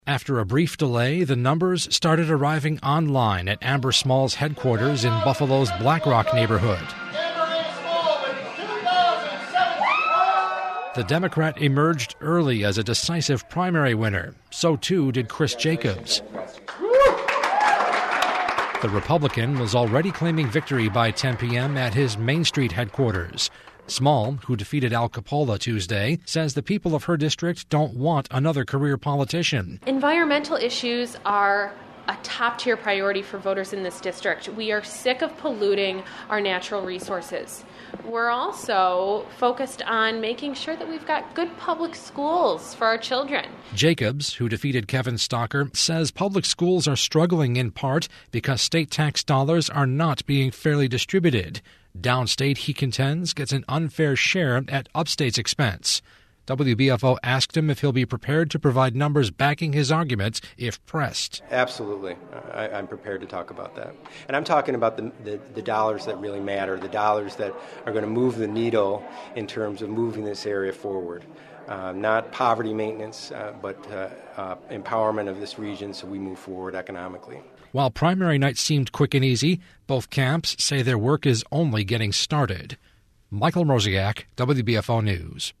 After a brief delay, the numbers started arriving online at Amber Small's headquarters in Buffalo's Black Rock neighborhood. The Democrat emerged early as a decisive primary winner. So too did Chris Jacobs. The Republican was already claiming victory by 10 p.m. at his Main Street headquarters. Small, who defeated Al Coppola Tuesday, says the people of her district don't want another career politician. Environmental issues are a top-tier priority for voters in this district. We are sick of polluting our natural resources. We're also focused on making sure that we've got good public schools for our children. Jacobs, who defeated Kevin Stocker, says public schools are struggling in part because state tax dollars are not being fairly distributed. Downstate, he contends, gets an unfair share at upstate's expense. WBFO asked him if he'll be prepared to provide numbers backing his arguments if pressed. Absolutely. I'm prepared to talk about that. And I'm talking about the dollars that really matter, the dollars that are going to move the needle in terms of moving this area forward. Not poverty maintenance, but empowerment of this region so we move forward economically. While primary night seemed quick and easy, both camps say their work is only getting started. Michael Mrozek, WBFO News.